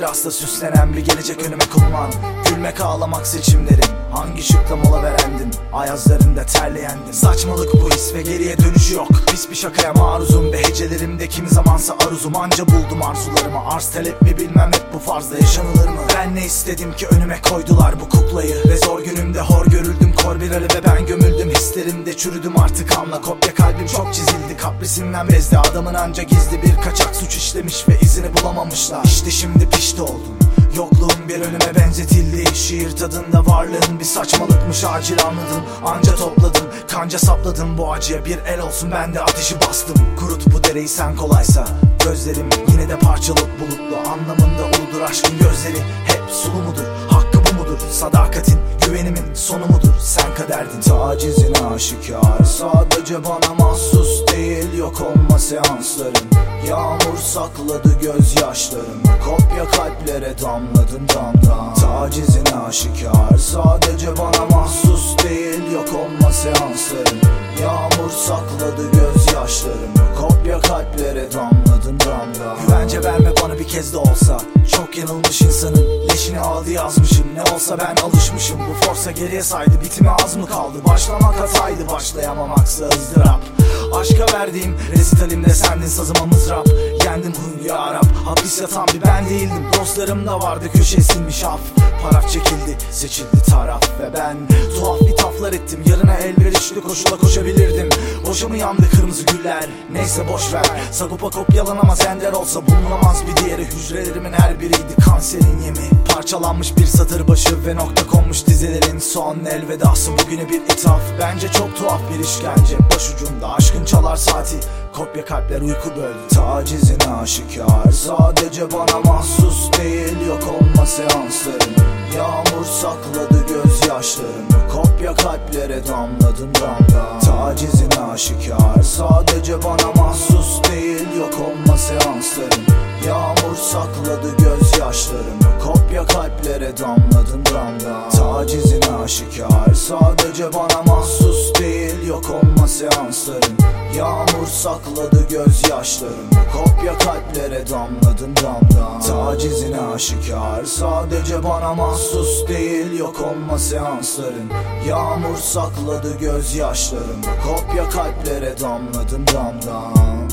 biraz da süslenen bir gelecek önüme kulman. Gülmek ağlamak seçimlerim, hangi şıkla mola verendin, ayazlarında terleyendin. Saçmalık bu his ve geriye dönüşü yok. Pis bir şakaya maruzum ve hecelerimde kimi zamansa aruzum. Anca buldum arzularımı, arz talep mi bilmem, hep bu farzda yaşanılır mı? Ben ne istedim ki önüme koydular bu kuklayı, ve zor günümde hor görüldüm, kor bir ve ben gömüldüm. Hislerimde çürüdüm artık, anla kopya kalbim çok çizildi. Kaprisinden bezdi adamın, anca gizli bir kaçak suç işlemiş ve izini bulamamışlar. İşte şimdi pişti oldum, yokluğum bir önüme benzetildi. Şiir tadında varlığın bir saçmalıkmış, acil anladım. Anca topladım, kanca sapladım bu acıya bir el olsun, ben de ateşi bastım. Kurut bu dereyi sen kolaysa, gözlerim yine de parçalık bulutlu. Anlamında uludur aşkın gözleri, hep sulu mudur, hakkı bu mudur? Sadakatin, güvenimin sonu mudur? Sen kaderdin, tacizin aşikar, sadece bana mahsus değil. Yok olma seansların, yağmur sakladı gözyaşlarım, kopya kalplere damladın damdan. Tacizin aşikar, sadece bana mahsus değil. Yok olma seansların, yağmur sakladı gözyaşlarım, kopya kalplere damladın damdan. Güvence verme bana bir kez de olsa, çok yanılmış insanın leşini aldı yazmışım. Ne olsa ben alışmışım, bu forsa geriye saydı, bitime az mı kaldı? Başlamak hataydı, başlayamamaksa ızdırap. Aşka verdiğim resitalimde sendin sazıma mızrap. Yendim huy ya Rab, hapis yatan bir ben değildim. Dostlarım da vardı, köşeye silmiş af. Paraf çekildi, seçildi taraf ve ben tuhaf ithaflar ettim. Yarına elverişli koşula koşabilirdim. Boşa mı yandı kırmızı güller? Neyse boş ver, Sagopa kopyalanamaz, ender olsa bulunamaz bir diğeri. Hücrelerimin her biriydi kanserin yemi. Parçalanmış bir satır başı ve nokta konmuş dizelerin son elvedası. Bugüne bir ithaf, bence çok tuhaf bir işkence. Başucumda aşkın çalar saati, kopya kalpler uyku böldü. Tacizin aşikar, sadece bana mahsus değil. Yok olma seansların, yağmur sakladı gözyaşlarımı, kopya kalplere damladın damdan. Tacizin aşikar, sadece bana mahsus değil. Yok olma seansların, yağmur sakladı gözyaşlarımı, kopya kalplere damladın damdan. Tacizin aşikar, sadece bana mahsus değil. Yok olma seansların, yağmur sakladı gözyaşlarımı, kopya kalplere damladın damdan. Tacizin aşikar, sadece bana mahsus değil. Yok olma seansların, yağmur sakladı gözyaşlarımı, kopya kalplere damladın damdan.